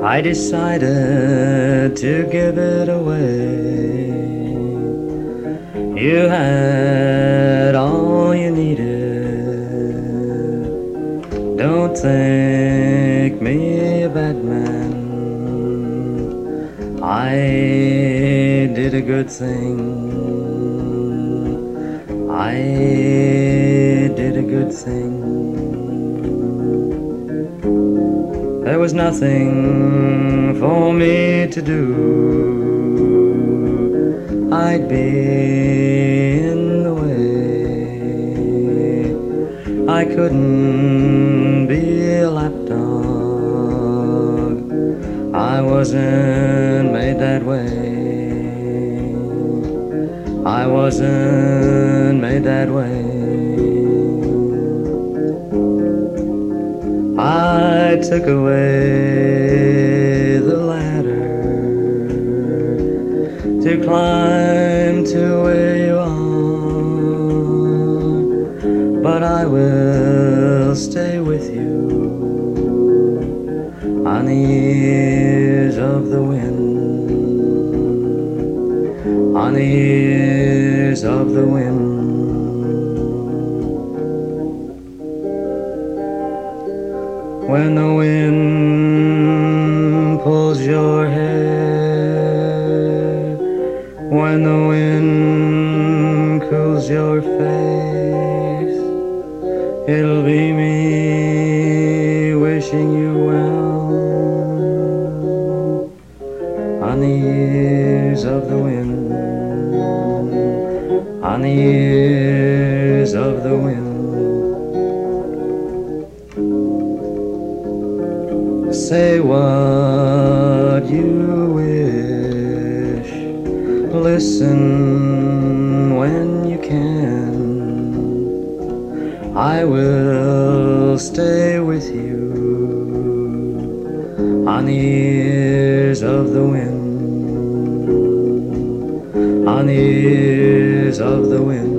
I decided to give it away. You had all you needed. Don't think me a bad man. I did a good thing. I did a good thing. There was nothing for me to do. I'd be in the way. I couldn't be a lapdog. I wasn't made that way. I wasn't made that way. I took away the ladder to climb to where you are, but I will stay with you on the ears of the wind, on the ears of the wind. When the wind pulls your hair, when the wind cools your face, it'll be me wishing you well on the ears of the wind, on the ears of the wind. Say what you wish, listen when you can. I will stay with you on the ears of the wind, on the ears of the wind.